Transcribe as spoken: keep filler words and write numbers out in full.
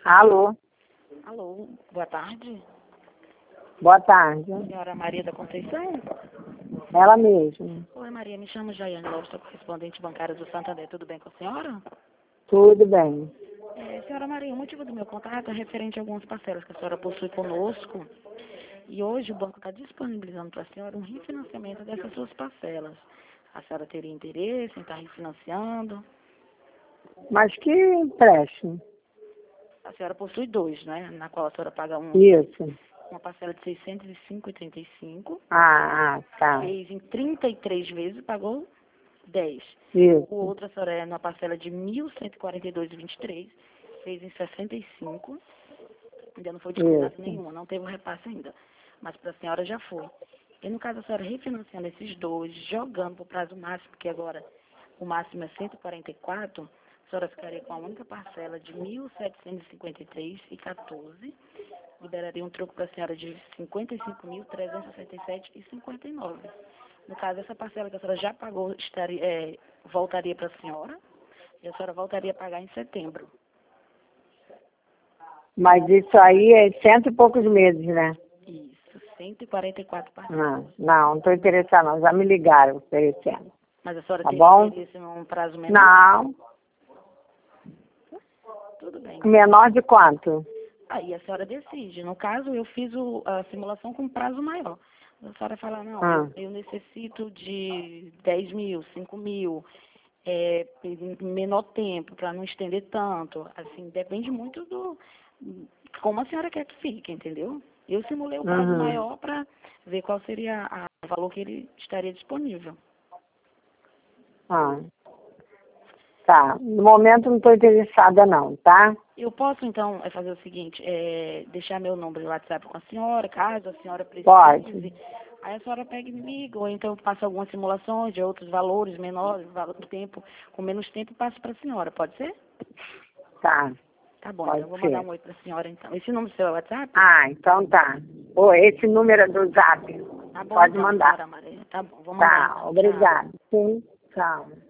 Alô, Alô, boa tarde. boa tarde. Senhora Maria da Conceição? Ela mesma. Oi, Maria, me chamo Jaiane Lopes, sou correspondente bancária do Santander. Tudo bem com a senhora? Tudo bem. É, senhora Maria, o motivo do meu contato é referente a algumas parcelas que a senhora possui conosco. E hoje o banco está disponibilizando para a senhora um refinanciamento dessas suas parcelas. A senhora teria interesse em estar refinanciando? Mas que empréstimo? A senhora possui dois, né? Na qual a senhora paga um, Isso. uma parcela de seiscentos e cinco reais e trinta e cinco centavos. Ah, ah, tá. Fez em trinta e três vezes, pagou dez. Isso. O outro, a senhora é numa parcela de mil cento e quarenta e dois reais e vinte e três centavos, fez em sessenta e cinco. Ainda não foi descontado Isso. nenhuma, não teve o repasse ainda. Mas para a senhora já foi. E no caso, a senhora refinanciando esses dois, jogando para o prazo máximo, que agora o máximo é cento e quarenta e quatro, a senhora ficaria com a única parcela de mil setecentos e cinquenta e três reais e quatorze centavos. Liberaria um troco para a senhora de cinquenta e cinco mil trezentos e sessenta e sete reais e cinquenta e nove centavos. No caso, essa parcela que a senhora já pagou estaria, é, voltaria para a senhora e a senhora voltaria a pagar em setembro. Mas isso aí é cento e poucos meses, né? Isso, cento e quarenta e quatro parcelas. Ah, não, não estou interessada não. Já me ligaram oferecendo. Mas a senhora Tá teria bom? interesse num prazo menor? Não. Tudo bem. Menor de quanto? Aí a senhora decide. No caso, eu fiz o, a simulação com prazo maior. A senhora fala, não, Ah. eu, eu necessito de dez mil, cinco mil, é, em menor tempo, para não estender tanto. Assim, depende muito do como a senhora quer que fique, entendeu? Eu simulei o prazo Uhum. maior para ver qual seria a, o valor que ele estaria disponível. Ah. Tá. No momento não estou interessada não, tá? Eu posso, então, é fazer o seguinte, é, deixar meu número de WhatsApp com a senhora, caso a senhora precise. Pode. Aí a senhora pega e me liga, ou então eu faço algumas simulações de outros valores menores, valor do tempo, com menos tempo, e passo para a senhora, pode ser? Tá. Tá bom, Pode então eu vou ser. mandar um oi para a senhora, então. Esse número seu é WhatsApp? Ah, então tá. Ô, esse número é do Zap. Tá bom, Pode então, mandar. senhora Maria. Tá bom, vou mandar Tá, então. Tchau. obrigada. Sim, tchau.